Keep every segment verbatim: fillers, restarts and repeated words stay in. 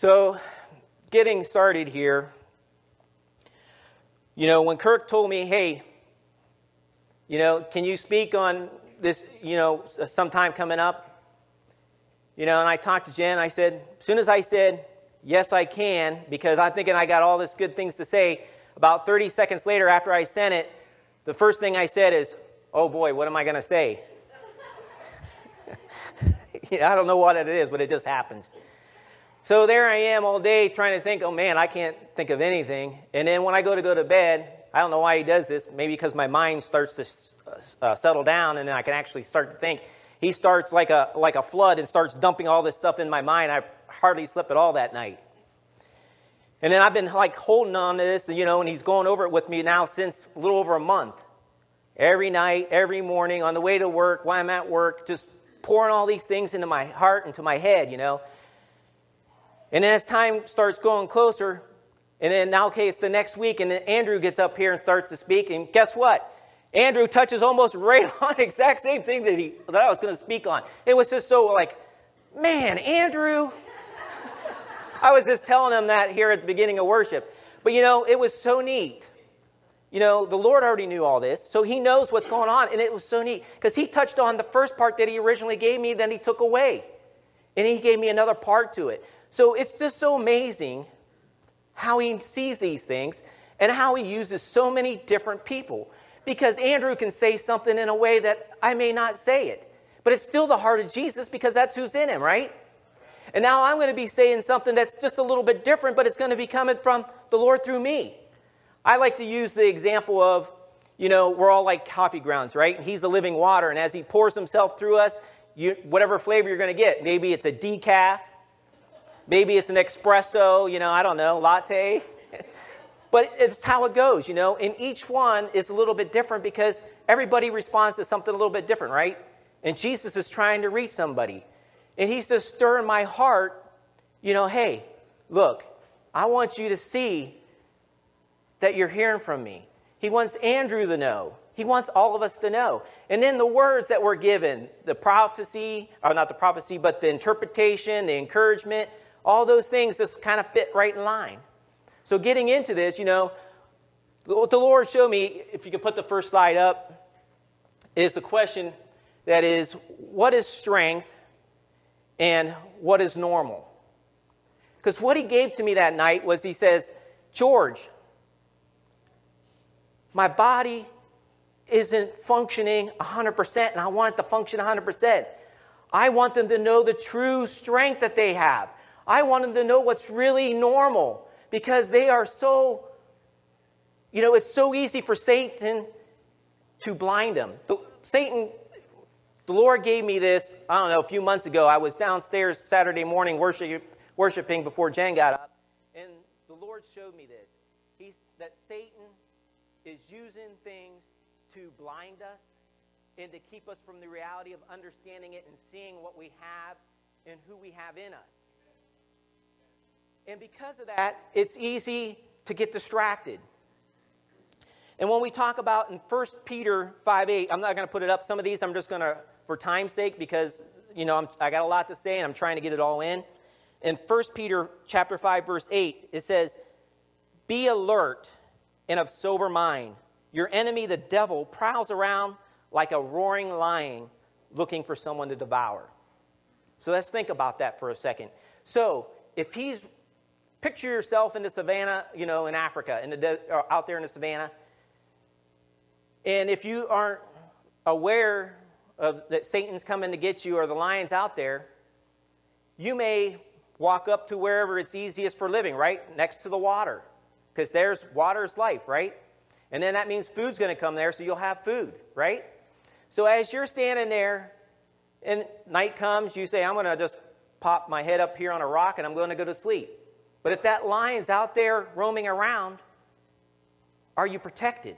So, getting started here, you know, when Kirk told me, hey, you know, can you speak on this, you know, sometime coming up? You know, and I talked to Jen, I said, as soon as I said, yes, I can, because I'm thinking I got all this good things to say, about thirty seconds later after I sent it, the first thing I said is, oh boy, what am I going to say? You know, I don't know what it is, but it just happens. So there I am all day trying to think, oh man, I can't think of anything. And then when I go to go to bed, I don't know why he does this, maybe because my mind starts to uh, settle down and then I can actually start to think. He starts like a like a flood and starts dumping all this stuff in my mind. I hardly slept at all that night. And then I've been like holding on to this, you know, and he's going over it with me now since a little over a month. Every night, every morning, on the way to work, while I'm at work, just pouring all these things into my heart, into my head, you know. And then as time starts going closer, and then now, okay, it's the next week, and then Andrew gets up here and starts to speak, and guess what? Andrew touches almost right on the exact same thing that he that I was going to speak on. It was just so like, man, Andrew. I was just telling him that here at the beginning of worship. But, you know, it was so neat. You know, the Lord already knew all this, so he knows what's going on, and it was so neat. Because he touched on the first part that he originally gave me, then he took away. And he gave me another part to it. So it's just so amazing how he sees these things and how he uses so many different people. Because Andrew can say something in a way that I may not say it. But it's still the heart of Jesus because that's who's in him, right? And now I'm going to be saying something that's just a little bit different, but it's going to be coming from the Lord through me. I like to use the example of, you know, we're all like coffee grounds, right? He's the living water, and as he pours himself through us, you, whatever flavor you're going to get, maybe it's a decaf, maybe it's an espresso, you know, I don't know, latte. But it's how it goes, you know. And each one is a little bit different because everybody responds to something a little bit different, right? And Jesus is trying to reach somebody. And he's just stirring my heart, you know, hey, look, I want you to see that you're hearing from me. He wants Andrew to know. He wants all of us to know. And then the words that were given, the prophecy, or not the prophecy, but the interpretation, the encouragement, all those things just kind of fit right in line. So getting into this, you know, what the Lord showed me, if you could put the first slide up, is the question that is, what is strength and what is normal? Because what he gave to me that night was, he says, George, my body isn't functioning one hundred percent, and I want it to function one hundred percent. I want them to know the true strength that they have. I want them to know what's really normal. Because they are so, you know, it's so easy for Satan to blind them. The, Satan, the Lord gave me this, I don't know, a few months ago. I was downstairs Saturday morning worship, worshiping before Jen got up. And the Lord showed me this. He's, that Satan is using things to blind us and to keep us from the reality of understanding it and seeing what we have and who we have in us. And because of that, it's easy to get distracted. And when we talk about in First Peter five eight, I'm not going to put it up. Some of these I'm just going to, for time's sake, because, you know, I'm, I got a lot to say and I'm trying to get it all in. In First Peter chapter five, verse eight, it says, be alert and of sober mind. Your enemy, the devil, prowls around like a roaring lion looking for someone to devour. So let's think about that for a second. So if he's Picture yourself in the savannah, you know, in Africa, in the de- or out there in the savannah. And if you aren't aware of that Satan's coming to get you or the lion's out there, you may walk up to wherever it's easiest for living, right? Next to the water. Because there's water's life, right? And then that means food's going to come there, so you'll have food, right? So as you're standing there and night comes, you say, I'm going to just pop my head up here on a rock and I'm going to go to sleep. But if that lion's out there roaming around, are you protected?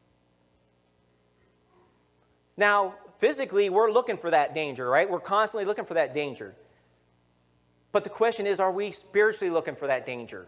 Now, physically, we're looking for that danger, right? We're constantly looking for that danger. But the question is, are we spiritually looking for that danger?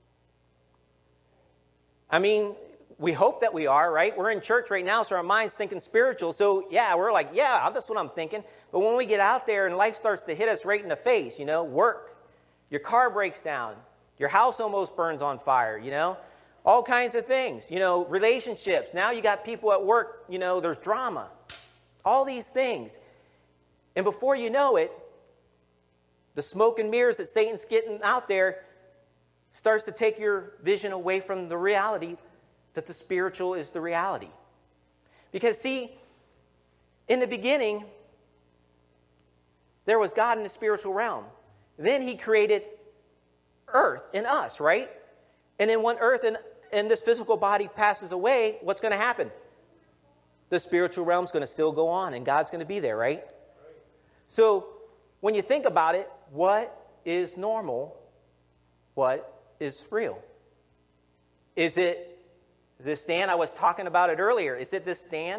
I mean, we hope that we are, right? We're in church right now, so our mind's thinking spiritual. So, yeah, we're like, yeah, that's what I'm thinking. But when we get out there and life starts to hit us right in the face, you know, work, Your car breaks down. Your house almost burns on fire, you know? All kinds of things. You know, relationships. Now you got people at work, you know, there's drama. All these things. And before you know it, the smoke and mirrors that Satan's getting out there starts to take your vision away from the reality that the spiritual is the reality. Because, see, in the beginning, there was God in the spiritual realm. Then he created earth in us, right? And then when earth and, and this physical body passes away, what's going to happen? The spiritual realm's going to still go on, and God's going to be there, right? So, when you think about it, what is normal? What is real? Is it this stand? I was talking about it earlier. Is it this stand?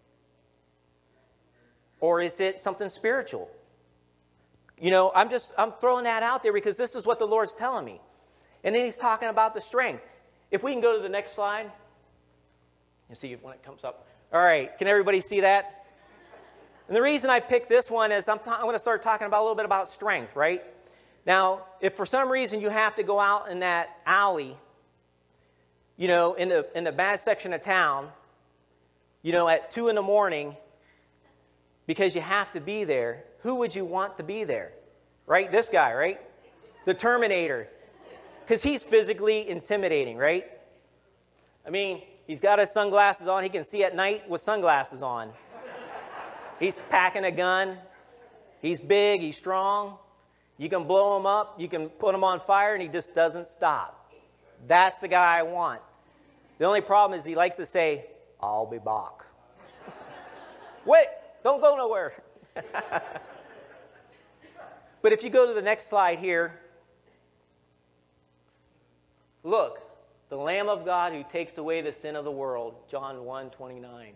Or is it something spiritual? You know, I'm just, I'm throwing that out there because this is what the Lord's telling me. And then he's talking about the strength. If we can go to the next slide. You see when it comes up. All right, can everybody see that? And the reason I picked this one is I'm, ta- I'm going to start talking about a little bit about strength, right? Now, if for some reason you have to go out in that alley, you know, in the in the bad section of town, you know, at two in the morning, because you have to be there, who would you want to be there? Right? This guy, right? The Terminator. Because he's physically intimidating, right? I mean, he's got his sunglasses on. He can see at night with sunglasses on. He's packing a gun. He's big. He's strong. You can blow him up. You can put him on fire, and he just doesn't stop. That's the guy I want. The only problem is he likes to say, I'll be back. Wait, don't go nowhere. But if you go to the next slide here, look, the Lamb of God who takes away the sin of the world, John one twenty-nine.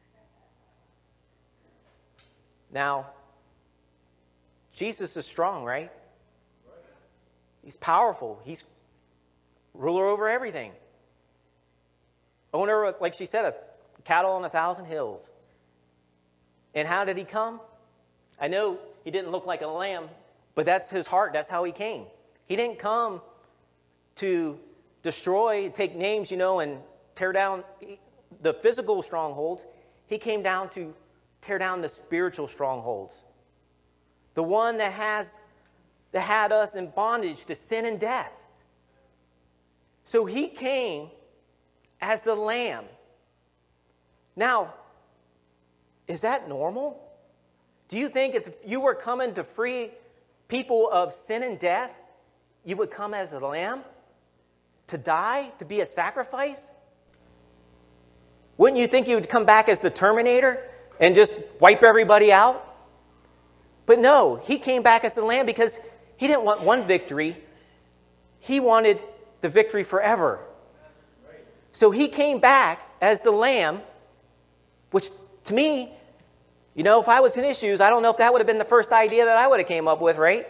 Now, Jesus is strong, right? He's powerful. He's ruler over everything. Owner, like she said, of cattle on a thousand hills. And how did he come? I know he didn't look like a lamb, but that's his heart. That's how he came. He didn't come to destroy, take names, you know, and tear down the physical strongholds. He came down to tear down the spiritual strongholds. The one that has that had us in bondage to sin and death. So he came as the Lamb. Now, is that normal? Do you think if you were coming to free people of sin and death, you would come as a lamb? To die? To be a sacrifice? Wouldn't you think you would come back as the Terminator and just wipe everybody out? But no, he came back as the lamb because he didn't want one victory. He wanted the victory forever. So he came back as the lamb, which to me, you know, if I was in his shoes, I don't know if that would have been the first idea that I would have came up with, right?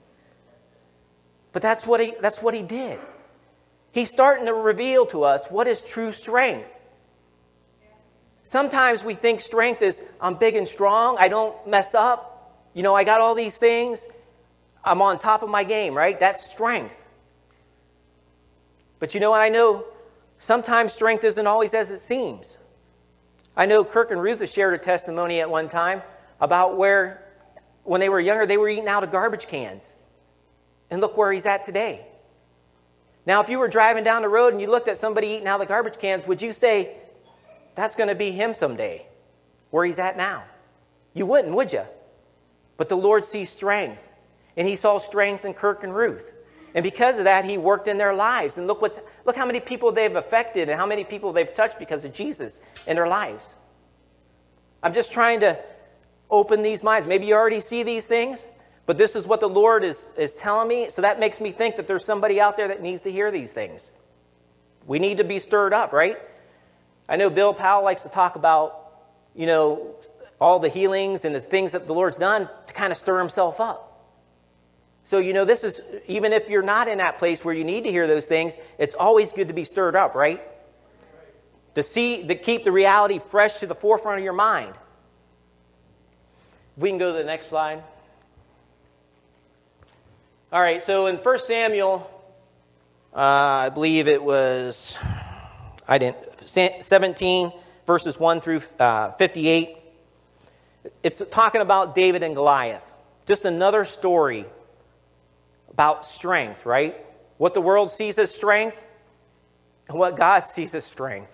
But that's what he that's what he did. He's starting to reveal to us what is true strength. Sometimes we think strength is, I'm big and strong, I don't mess up, you know, I got all these things, I'm on top of my game, right? That's strength. But you know what I know? Sometimes strength isn't always as it seems. I know Kirk and Ruth have shared a testimony at one time about where, when they were younger, they were eating out of garbage cans. And look where he's at today. Now, if you were driving down the road and you looked at somebody eating out of the garbage cans, would you say, that's going to be him someday, where he's at now? You wouldn't, would you? But the Lord sees strength. And he saw strength in Kirk and Ruth. And because of that, he worked in their lives. And look what's, look how many people they've affected and how many people they've touched because of Jesus in their lives. I'm just trying to open these minds. Maybe you already see these things, but this is what the Lord is, is telling me. So that makes me think that there's somebody out there that needs to hear these things. We need to be stirred up, right? I know Bill Powell likes to talk about, you know, all the healings and the things that the Lord's done to kind of stir himself up. So, you know, this is, even if you're not in that place where you need to hear those things, it's always good to be stirred up, right? To see, to keep the reality fresh to the forefront of your mind. If we can go to the next slide. All right, so in First Samuel, uh, I believe it was, I didn't, seventeen, verses one through uh, fifty-eight, it's talking about David and Goliath. Just another story about strength, right? What the world sees as strength and what God sees as strength.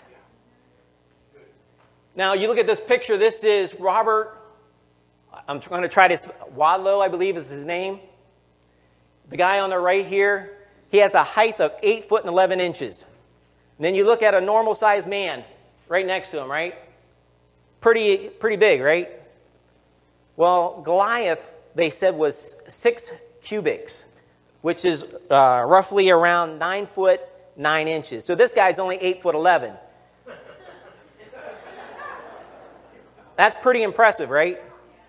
Now, you look at this picture. This is Robert, I'm going to try this, Wadlow, I believe is his name. The guy on the right here, he has a height of eight foot and eleven inches. And then you look at a normal-sized man right next to him, right? Pretty, pretty big, right? Well, Goliath, they said, was six cubits, which is uh, roughly around nine foot, nine inches. So this guy's only eight foot eleven. That's pretty impressive, right?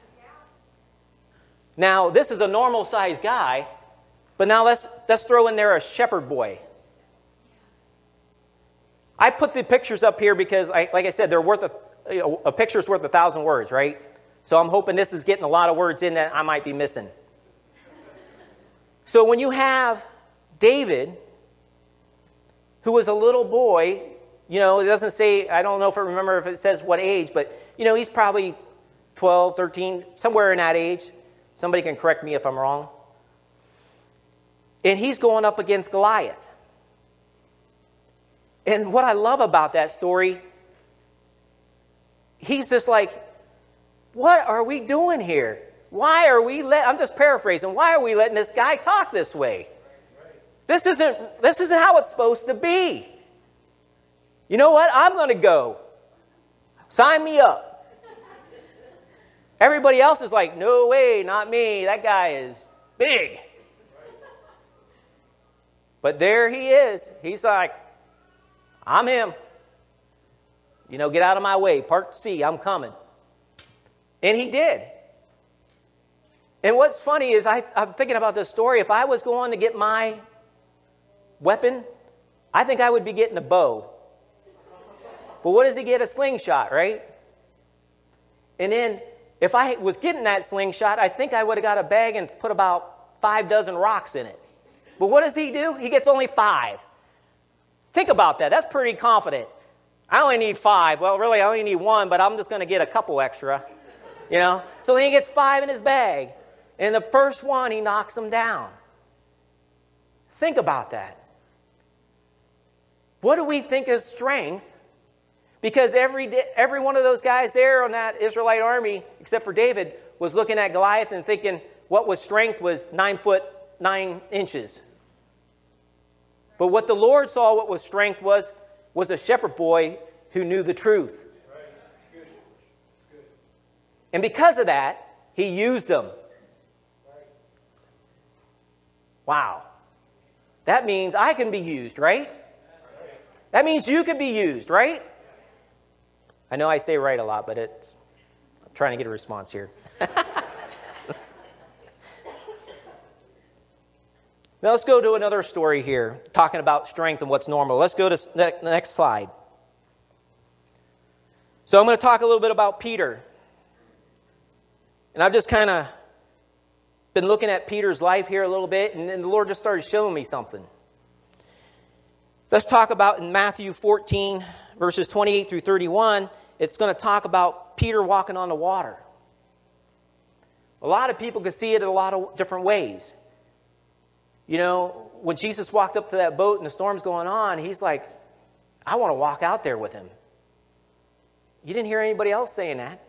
Now, this is a normal-sized guy, but now let's, let's throw in there a shepherd boy. I put the pictures up here because, I, like I said, they're worth a, you know, a picture's worth a thousand words, right? So I'm hoping this is getting a lot of words in that I might be missing. So when you have David, who was a little boy, you know, it doesn't say, I don't know if I remember if it says what age, but, you know, he's probably twelve, thirteen, somewhere in that age. Somebody can correct me if I'm wrong. And he's going up against Goliath. And what I love about that story, he's just like, what are we doing here? Why are we let? I'm just paraphrasing. Why are we letting this guy talk this way? This isn't, this isn't how it's supposed to be. You know what? I'm going to go. Sign me up. Everybody else is like, no way, not me. That guy is big. But there he is. He's like, I'm him. You know, get out of my way. Part C, I'm coming. And he did. And what's funny is I, I'm thinking about this story. If I was going to get my weapon, I think I would be getting a bow. But what does he get? A slingshot, right? And then if I was getting that slingshot, I think I would have got a bag and put about five dozen rocks in it. But what does he do? He gets only five. Think about that. That's pretty confident. I only need five. Well, really, I only need one, but I'm just going to get a couple extra. You know? So then he gets five in his bag. And the first one, he knocks them down. Think about that. What do we think is strength? Because every, day, every one of those guys there on that Israelite army, except for David, was looking at Goliath and thinking what was strength was nine foot, nine inches. But what the Lord saw what was strength was, was a shepherd boy who knew the truth. Right. That's good. That's good. And because of that, he used them. Right. Wow. That means I can be used, right? That means you can be used, right? I know I say right a lot, but it's, I'm trying to get a response here. Now let's go to another story here, talking about strength and what's normal. Let's go to the next slide. So I'm going to talk a little bit about Peter. And I've just kind of been looking at Peter's life here a little bit, and then the Lord just started showing me something. Let's talk about in Matthew fourteen, verses twenty-eight through thirty-one, it's going to talk about Peter walking on the water. A lot of people can see it in a lot of different ways. You know, when Jesus walked up to that boat and the storm's going on, he's like, I want to walk out there with him. You didn't hear anybody else saying that.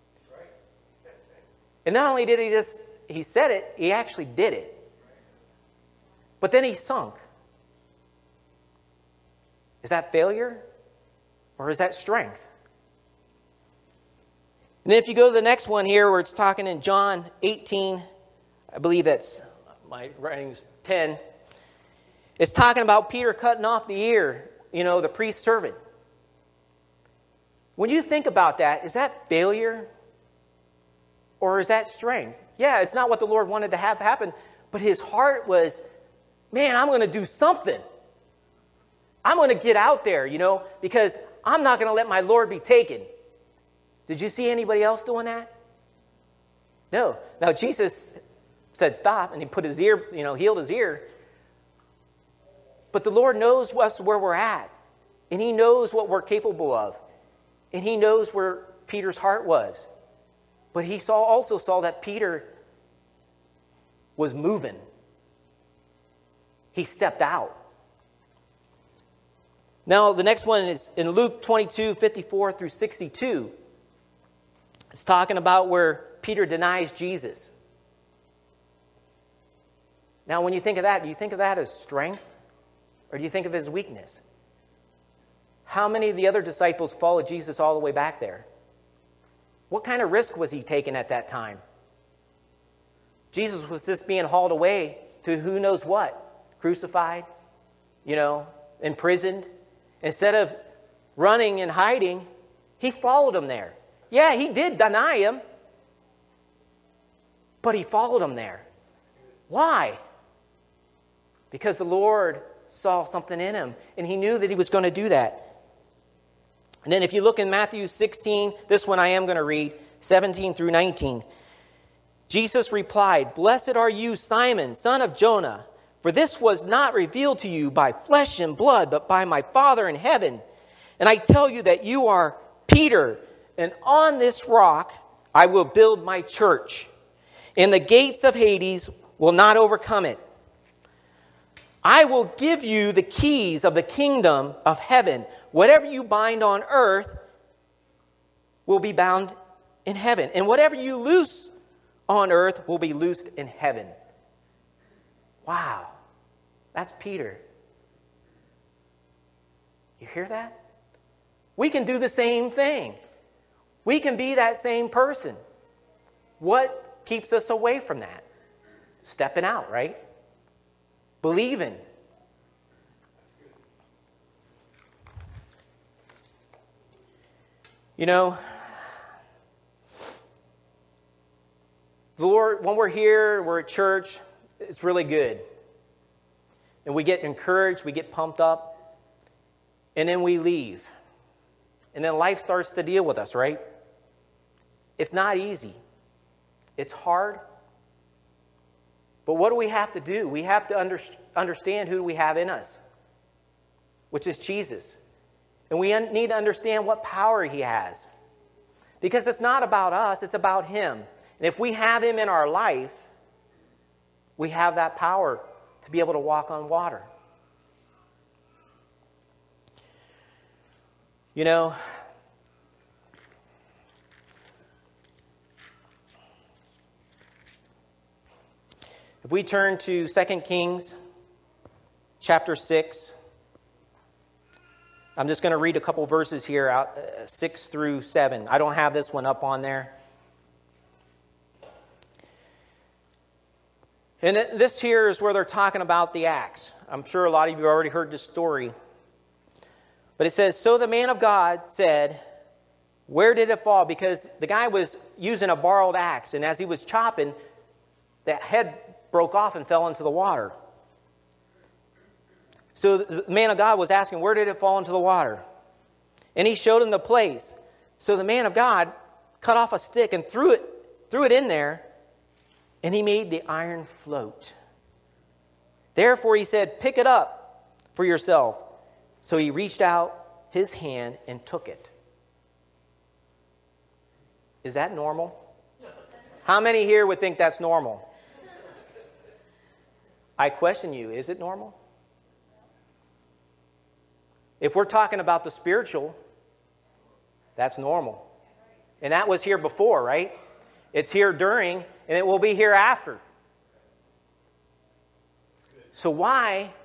And not only did he just, he said it, he actually did it. But then he sunk. Is that failure? Or is that strength? And then if you go to the next one here where it's talking in John eighteen, I believe that's my writing's ten. It's talking about Peter cutting off the ear, you know, the priest's servant. When you think about that, is that failure? Or is that strength? Yeah, it's not what the Lord wanted to have happen, but his heart was, man, I'm going to do something. I'm going to get out there, you know, because I'm not going to let my Lord be taken. Did you see anybody else doing that? No. Now, Jesus said stop, and he put his ear, you know, healed his ear. But the Lord knows us where we're at, and he knows what we're capable of, and he knows where Peter's heart was. But he saw also saw that Peter was moving. He stepped out. Now, the next one is in Luke twenty-two, fifty-four through sixty-two. It's talking about where Peter denies Jesus. Now, when you think of that, do you think of that as strength? Or do you think of it as weakness? How many of the other disciples followed Jesus all the way back there? What kind of risk was he taking at that time? Jesus was just being hauled away to who knows what. Crucified, you know, imprisoned. Instead of running and hiding, he followed him there. Yeah, he did deny him, but he followed him there. Why? Because the Lord saw something in him, and he knew that he was going to do that. And then if you look in Matthew sixteen, this one I am going to read, seventeen through nineteen. Jesus replied, "Blessed are you, Simon, son of Jonah, for this was not revealed to you by flesh and blood, but by my Father in heaven. And I tell you that you are Peter, and on this rock I will build my church, and the gates of Hades will not overcome it. I will give you the keys of the kingdom of heaven. Whatever you bind on earth will be bound in heaven, and whatever you loose on earth will be loosed in heaven." Wow, that's Peter. You hear that? We can do the same thing. We can be that same person. What keeps us away from that? Stepping out, right? Believing. You know, the Lord, when we're here, we're at church, it's really good. And we get encouraged, we get pumped up, and then we leave. And then life starts to deal with us, right? It's not easy. It's hard. But what do we have to do? We have to under, understand who we have in us, which is Jesus. And we un- need to understand what power he has. Because it's not about us, it's about him. And if we have him in our life, we have that power to be able to walk on water. You know, if we turn to Second Kings chapter six, I'm just going to read a couple verses here, out uh, six through seven. I don't have this one up on there. And this here is where they're talking about the axe. I'm sure a lot of you already heard this story. But it says, "So the man of God said, 'Where did it fall?' Because the guy was using a borrowed axe, and as he was chopping, the head broke off and fell into the water. So the man of God was asking, 'Where did it fall into the water?' And he showed him the place. So the man of God cut off a stick and threw it, threw it in there, and he made the iron float. Therefore he said, 'Pick it up for yourself.' So he reached out his hand and took it." Is that normal? How many here would think that's normal? I question you, is it normal? If we're talking about the spiritual, that's normal. And that was here before, right? It's here during, and it will be here after. So why?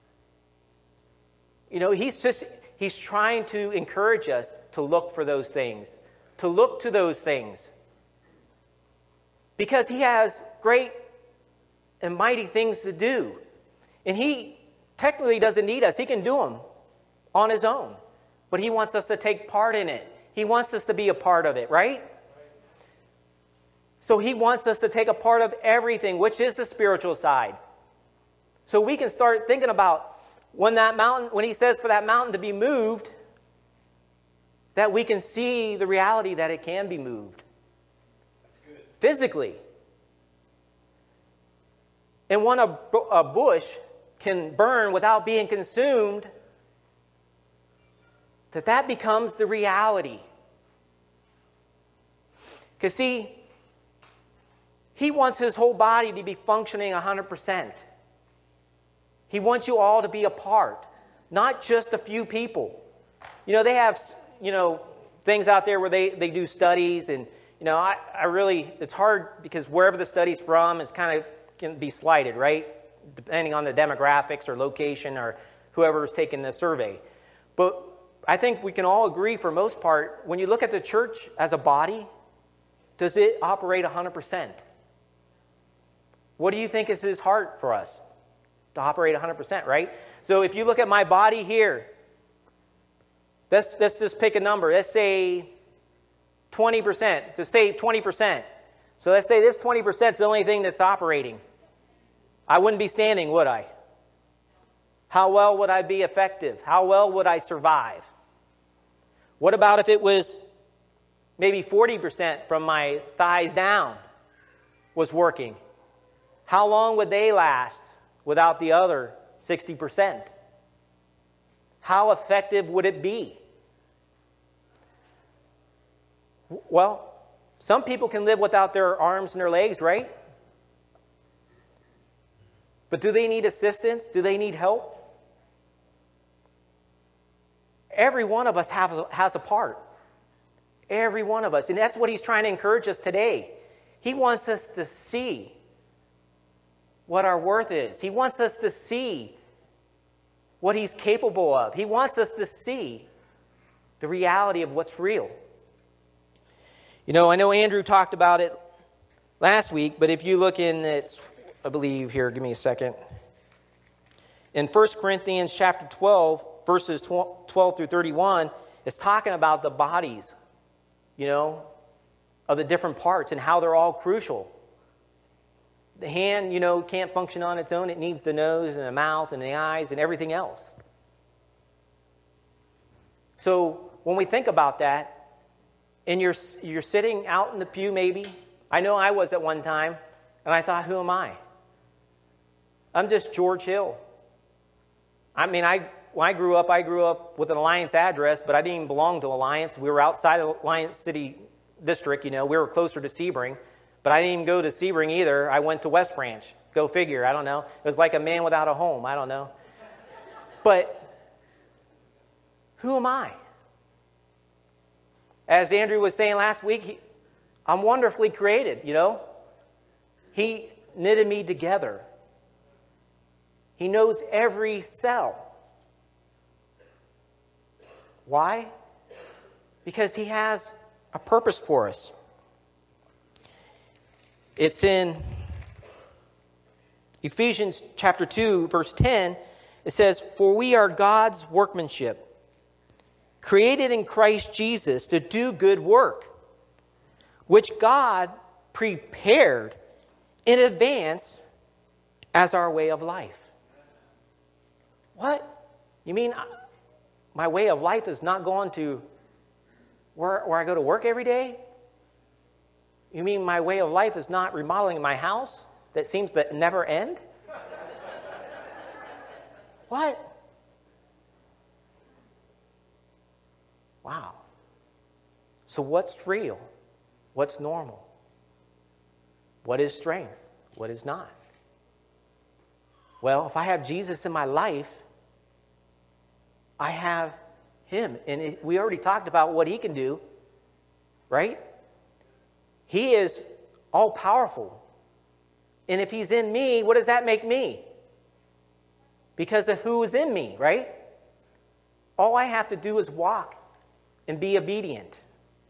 You know, he's just, he's trying to encourage us to look for those things, to look to those things. Because he has great and mighty things to do. And he technically doesn't need us. He can do them on his own. But he wants us to take part in it. He wants us to be a part of it, right? So he wants us to take a part of everything, which is the spiritual side. So we can start thinking about when that mountain, when he says for that mountain to be moved, that we can see the reality that it can be moved. That's good. Physically. and when a, a bush can burn without being consumed, that that becomes the reality. Because see, he wants his whole body to be functioning one hundred percent. He wants you all to be a part, not just a few people. You know, they have, you know, things out there where they, they do studies, and, you know, I, I really, it's hard because wherever the study's from, it's kind of can be slighted, right? Depending on the demographics or location or whoever's taking the survey. But I think we can all agree for most part, when you look at the church as a body, does it operate one hundred percent? What do you think is his heart for us? To operate one hundred percent, right? So if you look at my body here, let's, let's just pick a number. Let's say twenty percent. To say twenty percent. So let's say this twenty percent is the only thing that's operating. I wouldn't be standing, would I? How well would I be effective? How well would I survive? What about if it was maybe forty percent from my thighs down was working? How long would they last without the other sixty percent? How effective would it be? Well, some people can live without their arms and their legs, right? But do they need assistance? Do they need help? Every one of us have, has a part. Every one of us. And that's what he's trying to encourage us today. He wants us to see what our worth is. He wants us to see what he's capable of. He wants us to see the reality of what's real. You know, I know Andrew talked about it last week, but if you look in, it's, I believe here, give me a second. In First Corinthians chapter twelve, verses twelve through thirty-one, it's talking about the bodies, you know, of the different parts and how they're all crucial. The hand, you know, can't function on its own. It needs the nose and the mouth and the eyes and everything else. So when we think about that, and you're, you're sitting out in the pew maybe. I know I was at one time, and I thought, who am I? I'm just George Hill. I mean, I when I grew up, I grew up with an Alliance address, but I didn't even belong to Alliance. We were outside of Alliance City District, you know. We were closer to Sebring. But I didn't even go to Sebring either. I went to West Branch. Go figure. I don't know. It was like a man without a home. I don't know. But who am I? As Andrew was saying last week, he, I'm wonderfully created, you know. He knitted me together. He knows every cell. Why? Because he has a purpose for us. It's in Ephesians chapter two, verse ten. It says, "For we are God's workmanship, created in Christ Jesus to do good work, which God prepared in advance as our way of life." What? You mean my way of life is not going to where, where I go to work every day? You mean my way of life is not remodeling my house that seems to never end? What? Wow. So what's real? What's normal? What is strength? What is not? Well, if I have Jesus in my life, I have him. And it, we already talked about what he can do, right? He is all-powerful. And if he's in me, what does that make me? Because of who is in me, right? All I have to do is walk and be obedient.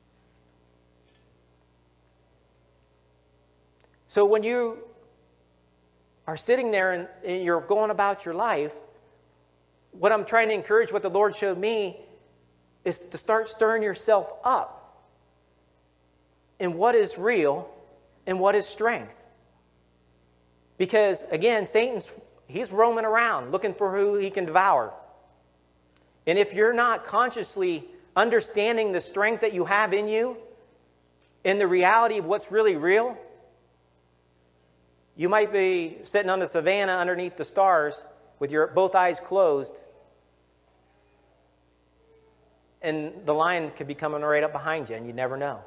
So when you are sitting there and, and you're going about your life, what I'm trying to encourage, what the Lord showed me, is to start stirring yourself up in what is real and what is strength. Because, again, Satan's, he's roaming around looking for who he can devour. And if you're not consciously understanding the strength that you have in you and the reality of what's really real, You might be sitting on the savannah underneath the stars with your both eyes closed, and the lion could be coming right up behind you, and you never know.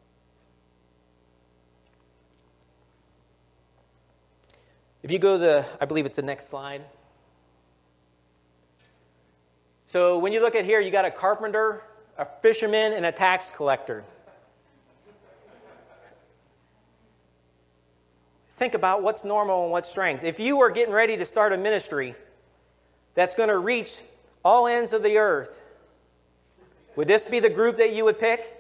If you go to the, I believe it's the next slide. So when you look at here, you got a carpenter, a fisherman, and a tax collector. Think about what's normal and what's strength. If you were getting ready to start a ministry that's going to reach all ends of the earth, would this be the group that you would pick?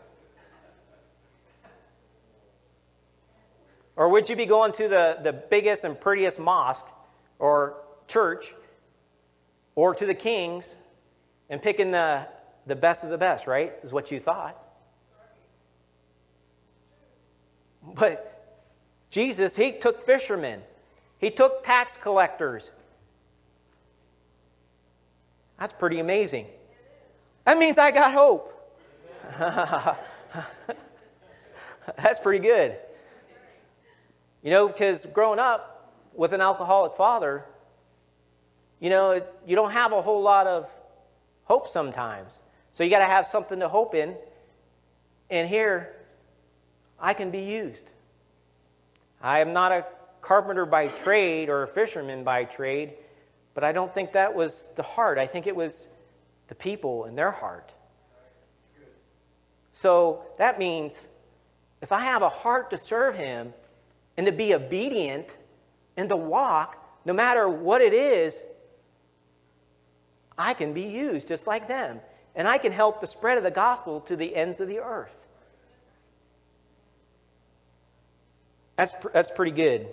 Or would you be going to the, the biggest and prettiest mosque or church or to the kings and picking the, the best of the best, right? Is what you thought. But Jesus, he took fishermen. He took tax collectors. That's pretty amazing. That means I got hope. That's pretty good. You know, because growing up with an alcoholic father, you know, you don't have a whole lot of hope sometimes. So you got to have something to hope in. And here, I can be used. I am not a carpenter by trade or a fisherman by trade, but I don't think that was the heart. I think it was the people in their heart. So that means if I have a heart to serve Him and to be obedient and to walk, no matter what it is, I can be used just like them. And I can help the spread of the gospel to the ends of the earth. That's, that's pretty good.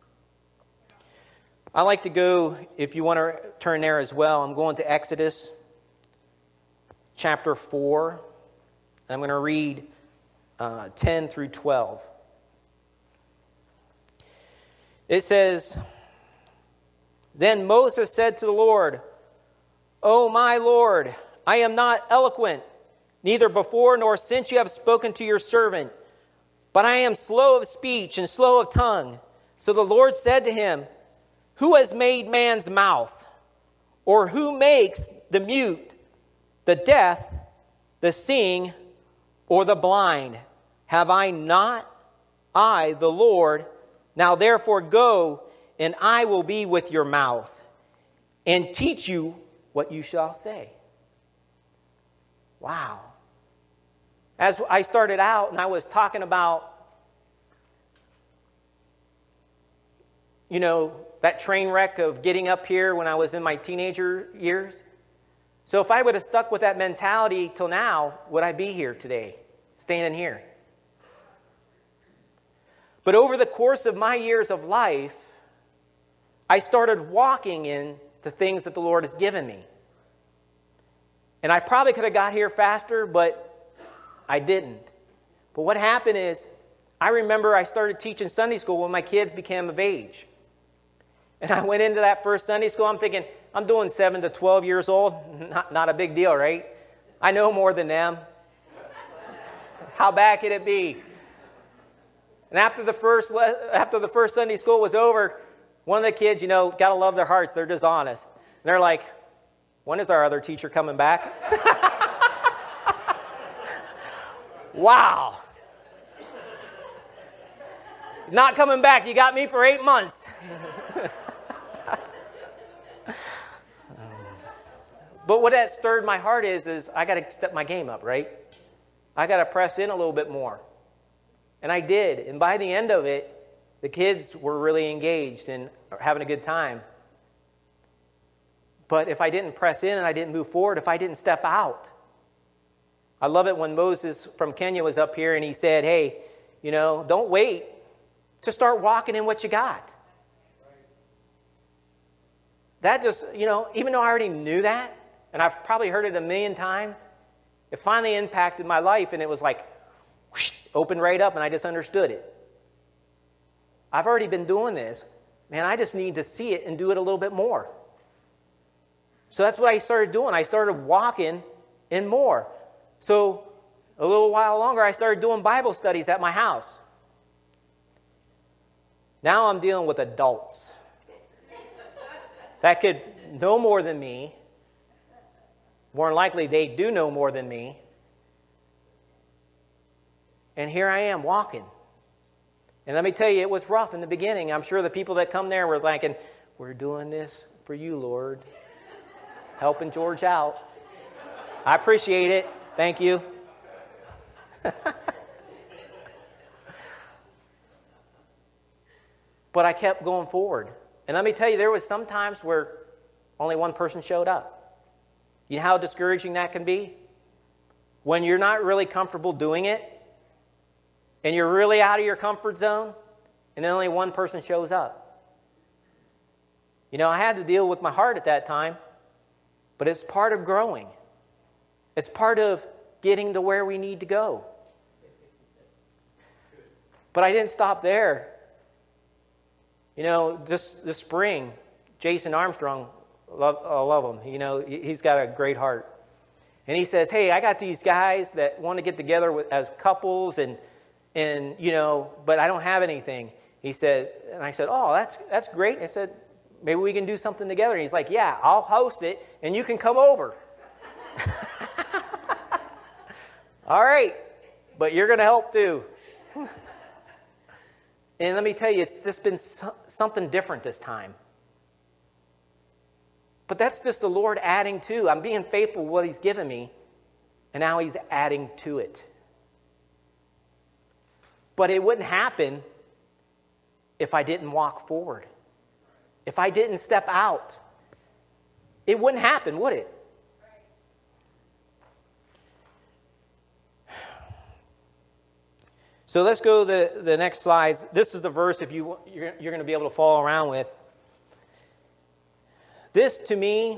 I like to go, if you want to turn there as well, I'm going to Exodus chapter four. And I'm going to read uh, ten through twelve. It says, "Then Moses said to the Lord, 'O my Lord, I am not eloquent, neither before nor since you have spoken to your servant, but I am slow of speech and slow of tongue.' So the Lord said to him, 'Who has made man's mouth? Or who makes the mute, the deaf, the seeing, or the blind? Have I not I, the Lord? Now therefore go, and I will be with your mouth, and teach you what you shall say.'" Wow. As I started out and I was talking about, you know, that train wreck of getting up here when I was in my teenager years. So if I would have stuck with that mentality till now, would I be here today, standing here? But over the course of my years of life, I started walking in the things that the Lord has given me. And I probably could have got here faster, but I didn't. But what happened is, I remember I started teaching Sunday school when my kids became of age. And I went into that first Sunday school, I'm thinking, I'm doing seven to twelve years old. Not, not a big deal, right? I know more than them. How bad could it be? And after the first after the first Sunday school was over, one of the kids, you know, got to love their hearts. They're just honest. And they're like, "When is our other teacher coming back?" Wow. Not coming back. You got me for eight months. But what that stirred my heart is, is I got to step my game up, right? I got to press in a little bit more. And I did. And by the end of it, the kids were really engaged and having a good time. But if I didn't press in and I didn't move forward, if I didn't step out. I love it when Moses from Kenya was up here and he said, "Hey, you know, don't wait to start walking in what you got." That just, you know, even though I already knew that, and I've probably heard it a million times, it finally impacted my life, and it was like, whoosh, opened right up, and I just understood it. I've already been doing this. Man, I just need to see it and do it a little bit more. So that's what I started doing. I started walking in more. So a little while longer, I started doing Bible studies at my house. Now I'm dealing with adults that could know more than me. More than likely, they do know more than me. And here I am walking. And let me tell you, it was rough in the beginning. I'm sure the people that come there were thinking, we're doing this for you, Lord. Helping George out. I appreciate it. Thank you. But I kept going forward. And let me tell you, there was some times where only one person showed up. You know how discouraging that can be? When you're not really comfortable doing it, and you're really out of your comfort zone, and then only one person shows up. You know, I had to deal with my heart at that time, but it's part of growing. It's part of getting to where we need to go. But I didn't stop there. You know, this, this spring, Jason Armstrong, love, I love him. You know, he's got a great heart. And he says, hey, I got these guys that want to get together with, as couples, and, and, you know, but I don't have anything. He says, and I said, oh, that's, that's great. I said, maybe we can do something together. And he's like, yeah, I'll host it, and you can come over. All right, but you're going to help too. And let me tell you, it's just been so, something different this time. But that's just the Lord adding to. I'm being faithful with what He's given me, and now He's adding to it. But it wouldn't happen if I didn't walk forward. If I didn't step out. It wouldn't happen, would it? So let's go to the, the next slide. This is the verse if you, you're, you're going to be able to follow around with. This, to me,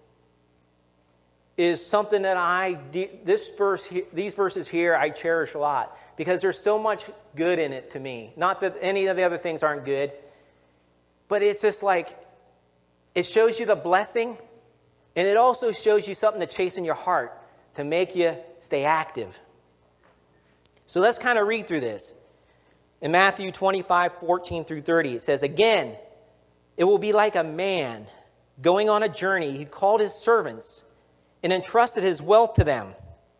is something that I, this verse, these verses here, I cherish a lot. Because there's so much good in it to me. Not that any of the other things aren't good. But it's just like, it shows you the blessing. And it also shows you something to chase in your heart. To make you stay active. So let's kind of read through this. In Matthew twenty-five, fourteen through thirty, it says, again, it will be like a man going on a journey. He called his servants and entrusted his wealth to them.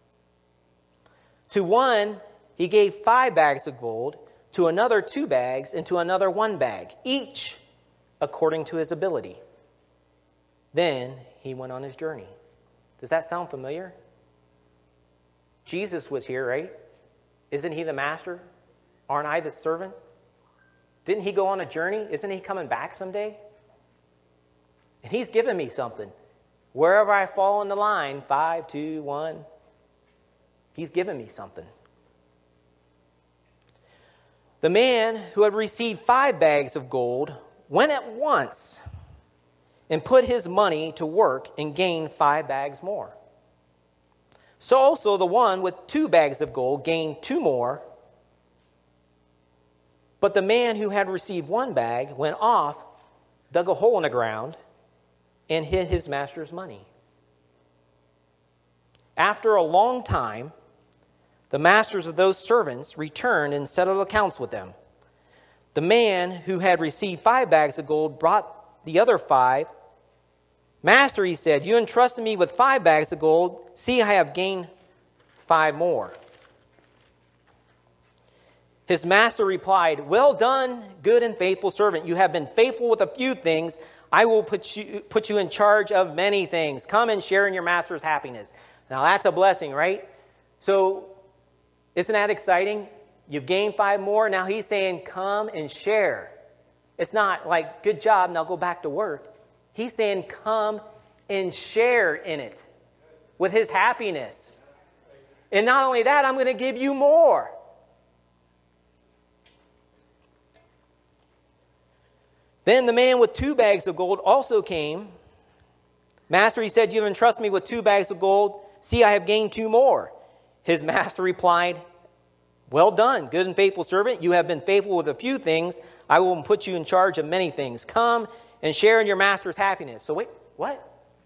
To one, he gave five bags of gold, to another two bags, and to another one bag, each according to his ability. Then he went on his journey. Does that sound familiar? Jesus was here, right? Isn't he the master? Aren't I the servant? Didn't he go on a journey? Isn't he coming back someday? And he's given me something. Wherever I fall in the line, five, two, one, he's given me something. The man who had received five bags of gold went at once and put his money to work and gained five bags more. So also the one with two bags of gold gained two more. But the man who had received one bag went off, dug a hole in the ground, and hid his master's money. After a long time, the masters of those servants returned and settled accounts with them. The man who had received five bags of gold brought the other five. Master, he said, you entrusted me with five bags of gold. See, I have gained five more. His master replied, well done, good and faithful servant. You have been faithful with a few things. I will put you, put you in charge of many things. Come and share in your master's happiness. Now that's a blessing, right? So isn't that exciting? You've gained five more. Now he's saying, come and share. It's not like, good job, now go back to work. He's saying, come and share in it with his happiness. And not only that, I'm going to give you more. Then the man with two bags of gold also came. Master, he said, you have entrusted me with two bags of gold. See, I have gained two more. His master replied, well done, good and faithful servant. You have been faithful with a few things. I will put you in charge of many things. Come and share in your master's happiness. So wait, what?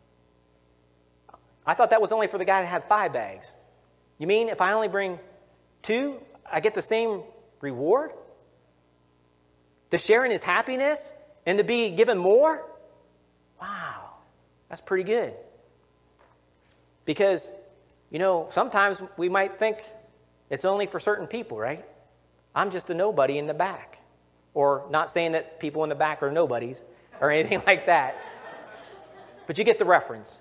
I thought that was only for the guy that had five bags. You mean if I only bring two, I get the same reward? to share in his happiness and to be given more? Wow, that's pretty good. Because, you know, sometimes we might think it's only for certain people, right? I'm just a nobody in the back. Or not saying that people in the back are nobodies or anything like that. But you get the reference.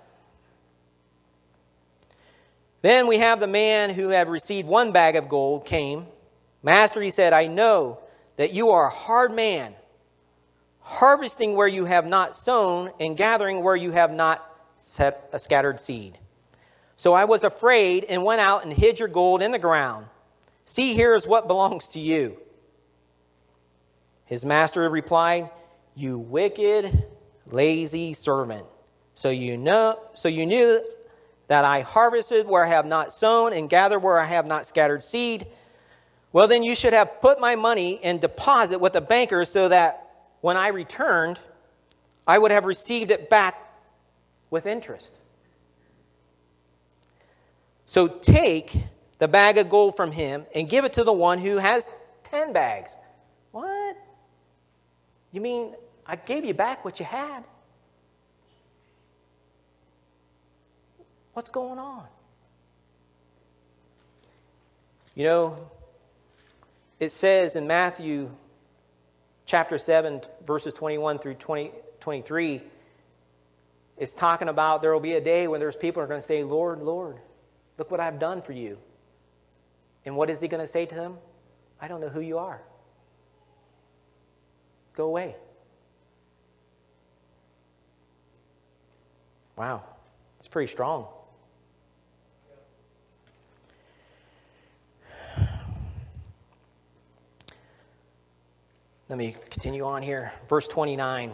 Then we have the man who had received one bag of gold came. Master, he said, I know that you are a hard man, harvesting where you have not sown and gathering where you have not set a scattered seed. So I was afraid and went out and hid your gold in the ground. See, here is what belongs to you. His master replied, you wicked, lazy servant. So you know, so you knew that I harvested where I have not sown and gathered where I have not scattered seed. Well, then you should have put my money in deposit with the banker so that when I returned, I would have received it back with interest. So take the bag of gold from him and give it to the one who has ten bags. What? You mean I gave you back what you had? What's going on? You know, it says in Matthew chapter seven, verses twenty-one through twenty, twenty-three, it's talking about there will be a day when there's people who are going to say, Lord, Lord, look what I've done for you. And what is he going to say to them? I don't know who you are. Go away. Wow, it's pretty strong. Let me continue on here. Verse twenty-nine.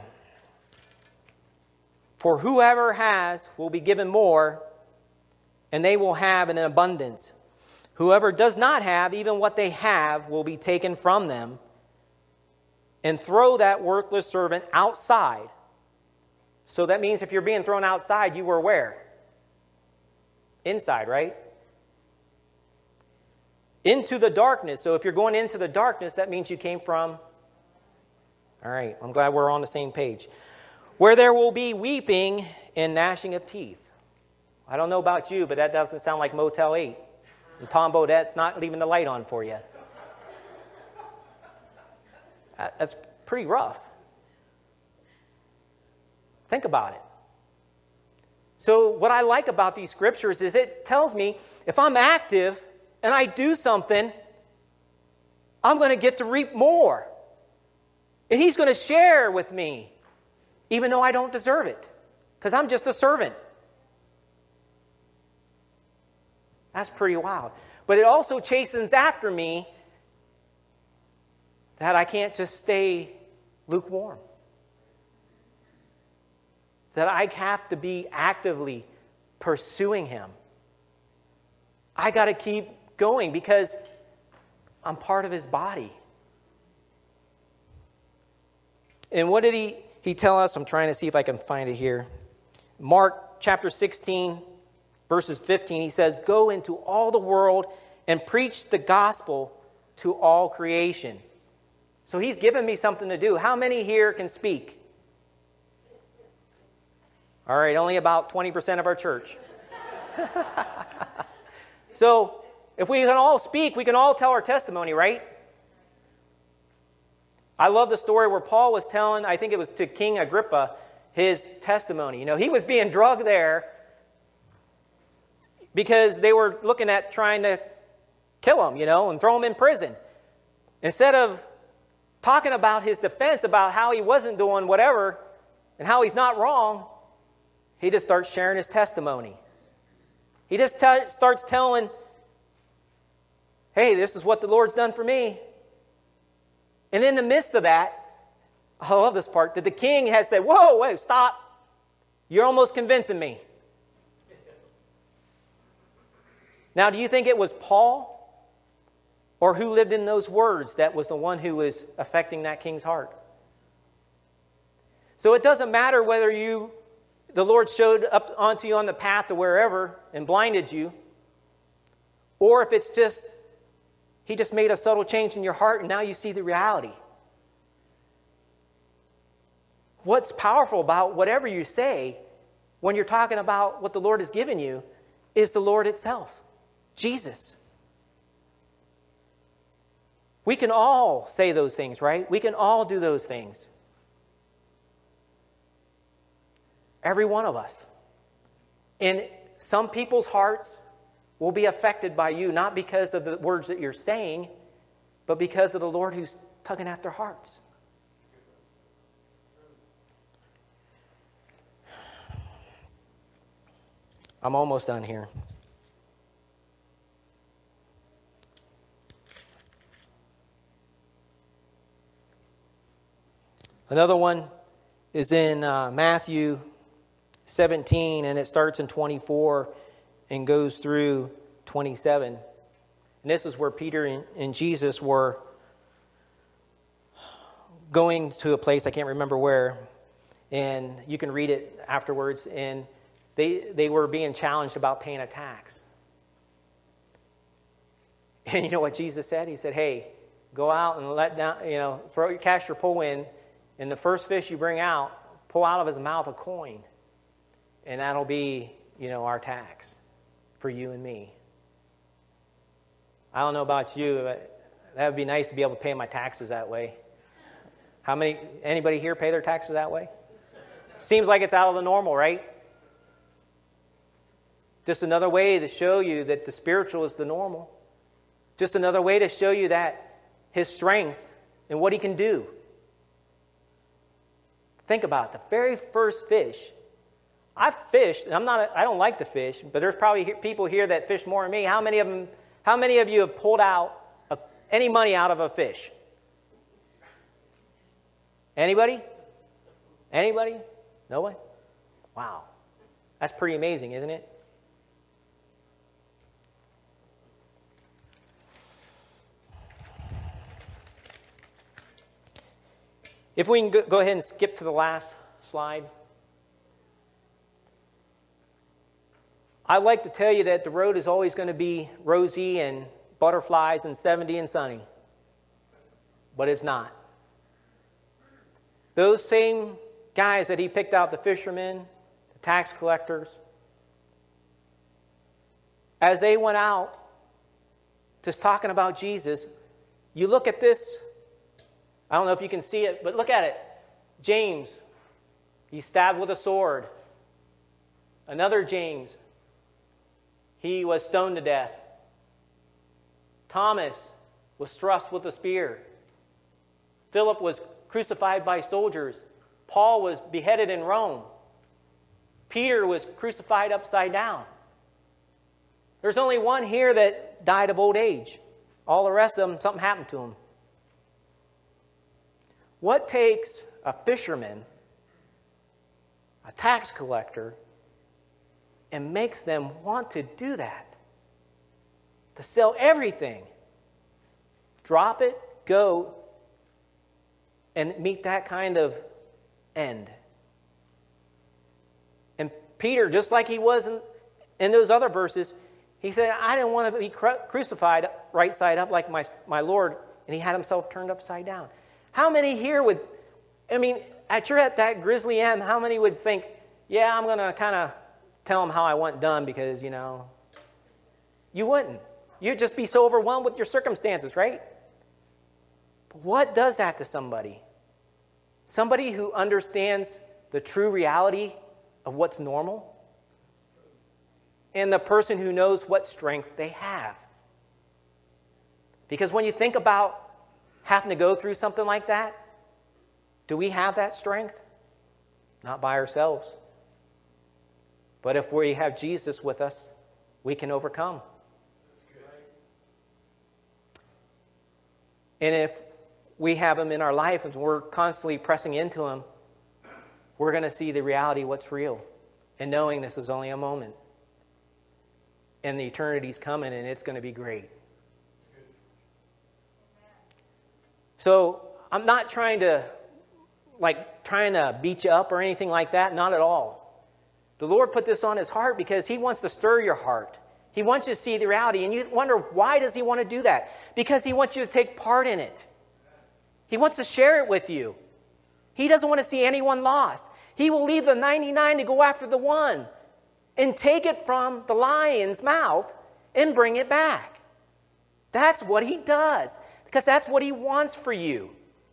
For whoever has will be given more, and they will have in abundance. Whoever does not have, even what they have, will be taken from them. And throw that worthless servant outside. So that means if you're being thrown outside, you were where? Inside, right? Into the darkness. So if you're going into the darkness, that means you came from... All right, I'm glad we're on the same page. Where there will be weeping and gnashing of teeth. I don't know about you, but that doesn't sound like Motel eight. And Tom Bodette's not leaving the light on for you. That's pretty rough. Think about it. So what I like about these scriptures is it tells me if I'm active and I do something, I'm going to get to reap more. And he's going to share with me, even though I don't deserve it, because I'm just a servant. That's pretty wild. But it also chastens after me that I can't just stay lukewarm. That I have to be actively pursuing him. I got to keep going because I'm part of his body. And what did he, he tell us? I'm trying to see if I can find it here. Mark chapter sixteen, verses fifteen, he says, go into all the world and preach the gospel to all creation. So he's given me something to do. How many here can speak? All right, only about twenty percent of our church. So if we can all speak, we can all tell our testimony, right? I love the story where Paul was telling, I think it was to King Agrippa, his testimony. You know, he was being drugged there because they were looking at trying to kill him, you know, and throw him in prison. Instead of talking about his defense, about how he wasn't doing whatever and how he's not wrong, he just starts sharing his testimony. He just t- starts telling, hey, this is what the Lord's done for me. And in the midst of that, I love this part, that the king had said, whoa, wait, stop. You're almost convincing me. Now, do you think it was Paul or who lived in those words that was the one who was affecting that king's heart? So it doesn't matter whether you, the Lord showed up onto you on the path to wherever and blinded you, or if it's just, he just made a subtle change in your heart and now you see the reality. what's powerful about whatever you say when you're talking about what the Lord has given you is the Lord itself, Jesus. We can all say those things, right? We can all do those things. Every one of us. And some people's hearts will be affected by you, not because of the words that you're saying, but because of the Lord who's tugging at their hearts. I'm almost done here. Another one is in uh, Matthew seventeen, and it starts in twenty-four and goes through twenty-seven. And this is where Peter and, and Jesus were going to a place, I can't remember where, and you can read it afterwards, and they they were being challenged about paying a tax. And you know what Jesus said? He said, hey, go out and let down, you know, throw your cast your pole in, and the first fish you bring out, pull out of his mouth a coin. And that'll be, you know, our tax for you and me. I don't know about you, but that would be nice to be able to pay my taxes that way. How many, anybody here pay their taxes that way? Seems like it's out of the normal, right? Just another way to show you that the spiritual is the normal. Just another way to show you that his strength and what he can do. Think about it. The very first fish. I've fished, and I'm not. A, I don't like to fish, but there's probably people here that fish more than me. How many of them? How many of you have pulled out a, any money out of a fish? Anybody? Anybody? No one? Wow, that's pretty amazing, isn't it? If we can go ahead and skip to the last slide. I'd like to tell you that the road is always going to be rosy and butterflies and seventy and sunny. But it's not. Those same guys that he picked out, the fishermen, the tax collectors, as they went out just talking about Jesus, you look at this, I don't know if you can see it, but look at it. James, he's stabbed with a sword. Another James, he was stoned to death. Thomas was thrust with a spear. Philip was crucified by soldiers. Paul was beheaded in Rome. Peter was crucified upside down. There's only one here that died of old age. All the rest of them, something happened to them. What takes a fisherman, a tax collector, and makes them want to do that? To sell everything, drop it, go, and meet that kind of end. And Peter, just like he was in, in those other verses, he said, I didn't want to be cru- crucified right side up like my, my Lord, and he had himself turned upside down. How many here would, I mean, at you're at that grisly end, how many would think, yeah, I'm going to kind of tell them how I want done because, you know, you wouldn't. You'd just be so overwhelmed with your circumstances, right? But what does that to somebody? Somebody who understands the true reality of what's normal and the person who knows what strength they have. Because when you think about having to go through something like that, do we have that strength? Not by ourselves. But if we have Jesus with us, we can overcome. And if we have him in our life and we're constantly pressing into him, we're going to see the reality of what's real and knowing this is only a moment. And the eternity's coming and it's going to be great. So I'm not trying to, like, trying to beat you up or anything like that. Not at all. The Lord put this on his heart because he wants to stir your heart. He wants you to see the reality. And you wonder, why does he want to do that? Because he wants you to take part in it. He wants to share it with you. He doesn't want to see anyone lost. He will leave the ninety-nine to go after the one and take it from the lion's mouth and bring it back. That's what he does, because that's what he wants for you.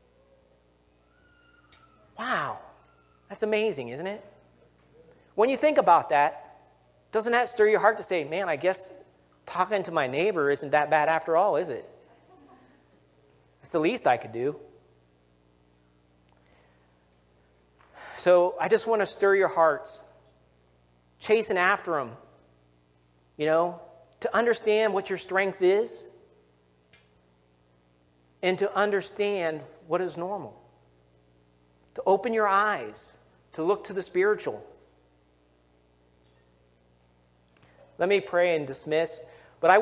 Wow, that's amazing, isn't it? When you think about that, doesn't that stir your heart to say, man, I guess talking to my neighbor isn't that bad after all, is it? It's the least I could do. So I just want to stir your hearts, chasing after him, you know, to understand what your strength is and to understand what is normal. To open your eyes, to look to the spiritual. Let me pray and dismiss.